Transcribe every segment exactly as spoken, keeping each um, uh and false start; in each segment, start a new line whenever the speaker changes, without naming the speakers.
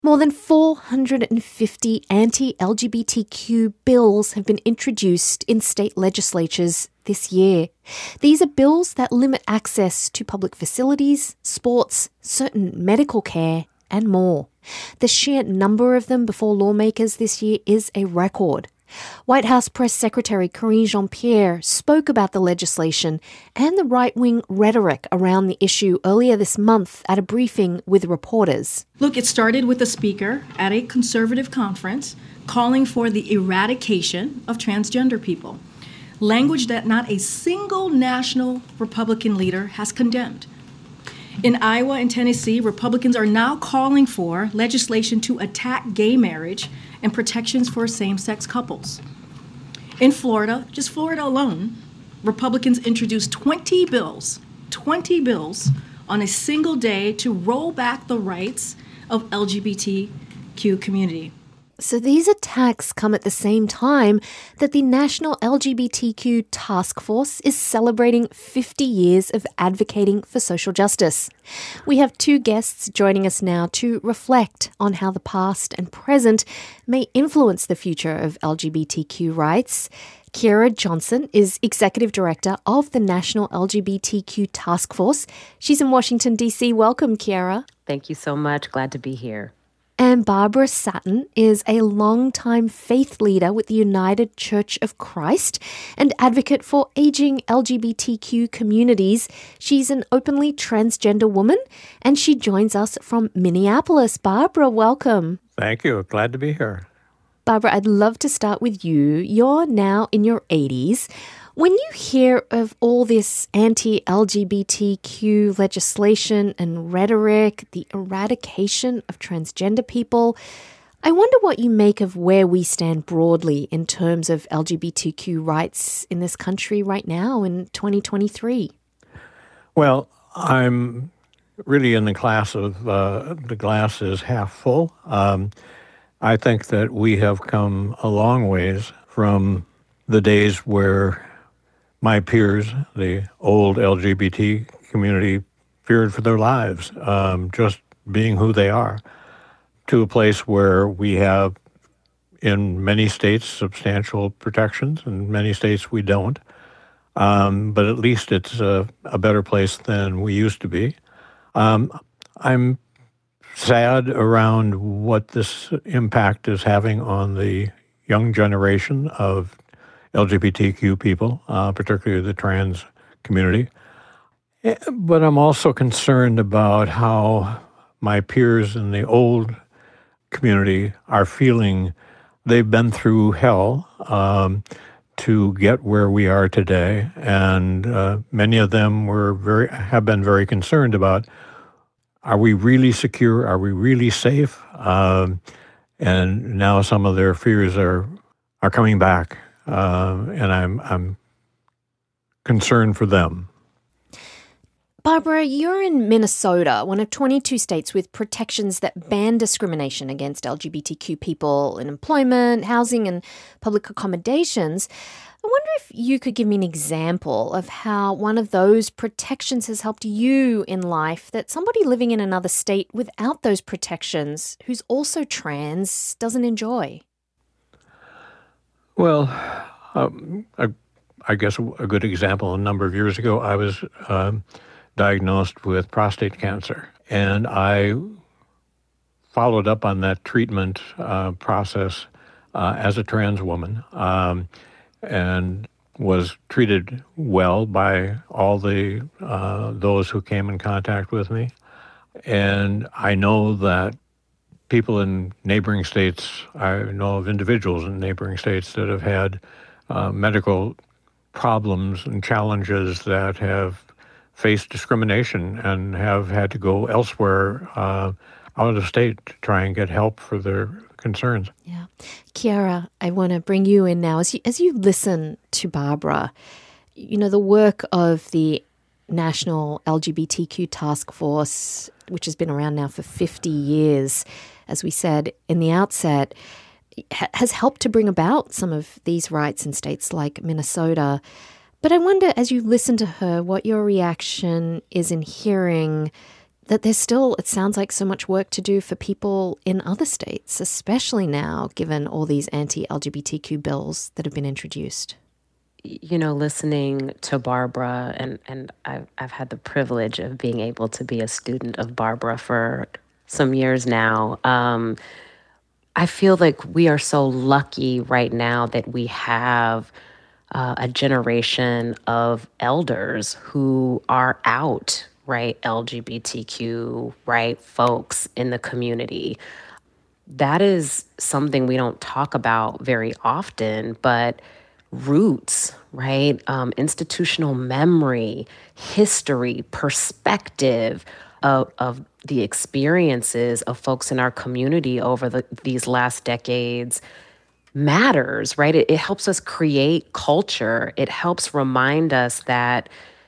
More than four hundred fifty anti-L G B T Q bills have been introduced in state legislatures this year. These are bills that limit access to public facilities, sports, certain medical care, and more. The sheer number of them before lawmakers this year is a record. White House Press Secretary Karine Jean-Pierre spoke about the legislation and the right-wing rhetoric around the issue earlier this month at a briefing with reporters.
Look, it started with a speaker at a conservative conference calling for the eradication of transgender people, language that not a single national Republican leader has condemned. In Iowa and Tennessee, Republicans are now calling for legislation to attack gay marriage and protections for same-sex couples. In Florida, just Florida alone, Republicans introduced twenty bills, twenty bills on a single day to roll back the rights of L G B T Q community.
So these attacks come at the same time that the National L G B T Q Task Force is celebrating fifty years of advocating for social justice. We have two guests joining us now to reflect on how the past and present may influence the future of L G B T Q rights. Kiera Johnson is Executive Director of the National L G B T Q Task Force. She's in Washington, D C. Welcome, Kiera.
Thank you so much. Glad to be here.
And Barbara Satin is a longtime faith leader with the United Church of Christ and advocate for aging L G B T Q communities. She's an openly transgender woman, and she joins us from Minneapolis. Barbara, welcome.
Thank you. Glad to be here.
Barbara, I'd love to start with you. You're now in your eighties. When you hear of all this anti-L G B T Q legislation and rhetoric, the eradication of transgender people, I wonder what you make of where we stand broadly in terms of L G B T Q rights in this country right now in twenty twenty-three.
Well, I'm really in the class of uh, the glass is half full. Um, I think that we have come a long ways from the days where my peers, the old L G B T community, feared for their lives, um, just being who they are, to a place where we have, in many states, substantial protections. In many states, we don't. Um, but at least it's a, a better place than we used to be. Um, I'm sad around what this impact is having on the young generation of L G B T Q people, uh, particularly the trans community. But I'm also concerned about how my peers in the old community are feeling. They've been through hell um, to get where we are today, and uh, many of them were very have been very concerned about, are we really secure? Are we really safe? Um, and now some of their fears are are coming back. Uh, and I'm I'm concerned for them.
Barbara, you're in Minnesota, one of twenty-two states with protections that ban discrimination against L G B T Q people in employment, housing, and public accommodations. I wonder if you could give me an example of how one of those protections has helped you in life that somebody living in another state without those protections, who's also trans, doesn't enjoy.
Well, um, I, I guess a good example, a number of years ago, I was um, diagnosed with prostate cancer, and I followed up on that treatment uh, process uh, as a trans woman, um, and was treated well by all the uh, those who came in contact with me. And I know that people in neighboring states, I know of individuals in neighboring states that have had uh, medical problems and challenges that have faced discrimination and have had to go elsewhere uh, out of state to try and get help for their concerns.
Yeah. Kiera, I want to bring you in now. As you, as you listen to Barbara, you know, the work of the National L G B T Q Task Force, which has been around now for fifty years, as we said in the outset, ha- has helped to bring about some of these rights in states like Minnesota. But I wonder, as you listen to her, what your reaction is in hearing that there's still, it sounds like, so much work to do for people in other states, especially now, given all these anti-L G B T Q bills that have been introduced.
You know, listening to Barbara, and, and I've, I've had the privilege of being able to be a student of Barbara for some years now. Um, I feel like we are so lucky right now that we have uh, a generation of elders who are out, right? L G B T Q, right? Folks in the community. That is something we don't talk about very often, but roots, right? Um, institutional memory, history, perspective of, of the experiences of folks in our community over the, these last decades matters, right? It, it helps us create culture. It helps remind us that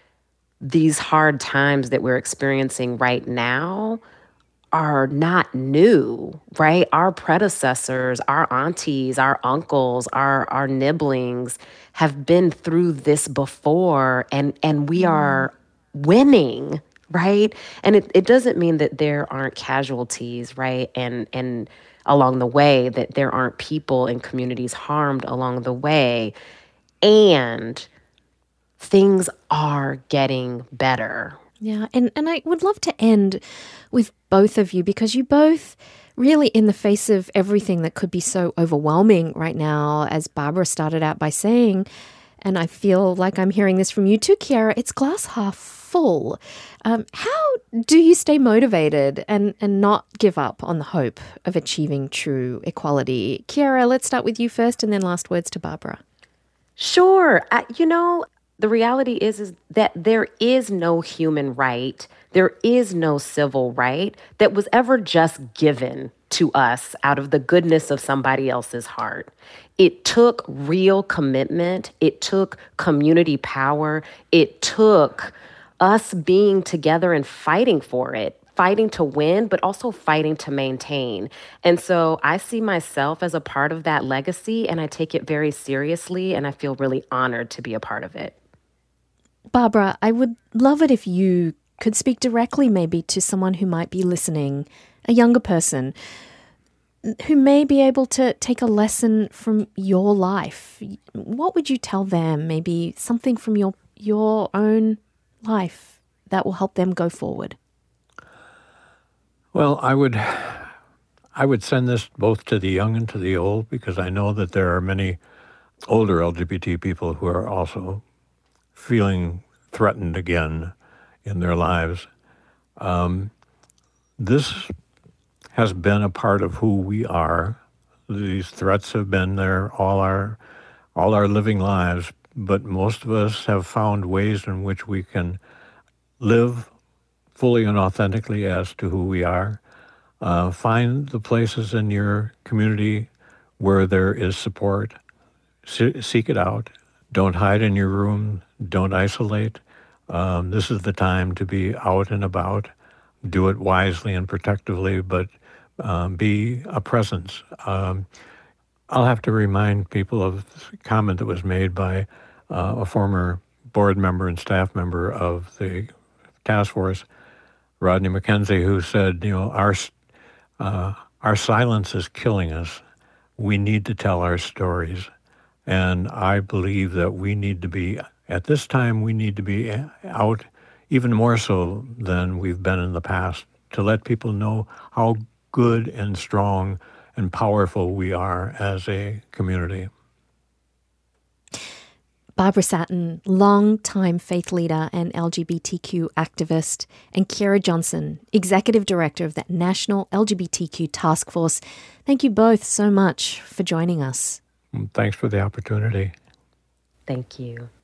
these hard times that we're experiencing right now are not new, right? Our predecessors, our aunties, our uncles, our our nibblings have been through this before, and and we are winning, right? And it, it doesn't mean that there aren't casualties, right? And and along the way, that there aren't people and communities harmed along the way. And things are getting better.
Yeah, and, and I would love to end with both of you, because you both really, in the face of everything that could be so overwhelming right now, as Barbara started out by saying, and I feel like I'm hearing this from you too, Kiara, it's glass half full. Um, how do you stay motivated and, and not give up on the hope of achieving true equality? Kiara, let's start with you first, and then last words to Barbara.
Sure. I, you know, the reality is, is that there is no human right, there is no civil right that was ever just given to us out of the goodness of somebody else's heart. It took real commitment. It took community power. It took us being together and fighting for it, fighting to win, but also fighting to maintain. And so I see myself as a part of that legacy, and I take it very seriously, and I feel really honored to be a part of it.
Barbara, I would love it if you could speak directly maybe to someone who might be listening, a younger person, who may be able to take a lesson from your life. What would you tell them? Maybe something from your your own life that will help them go forward.
Well, I would I would send this both to the young and to the old, because I know that there are many older L G B T people who are also feeling threatened again in their lives. Um, this has been a part of who we are. These threats have been there all our all our living lives, but most of us have found ways in which we can live fully and authentically as to who we are. Uh, find the places in your community where there is support. Se- seek it out. Don't hide in your room. Don't isolate. Um, this is the time to be out and about. Do it wisely and protectively, but um, be a presence. Um, I'll have to remind people of a comment that was made by uh, a former board member and staff member of the task force, Rodney McKenzie, who said, you know, our uh, our silence is killing us. We need to tell our stories. And I believe that we need to be, at this time, we need to be out even more so than we've been in the past, to let people know how good and strong and powerful we are as a community.
Barbara Satin, long-time faith leader and L G B T Q activist, and Kiara Johnson, Executive Director of the National L G B T Q Task Force. Thank you both so much for joining us.
Thanks for the opportunity.
Thank you.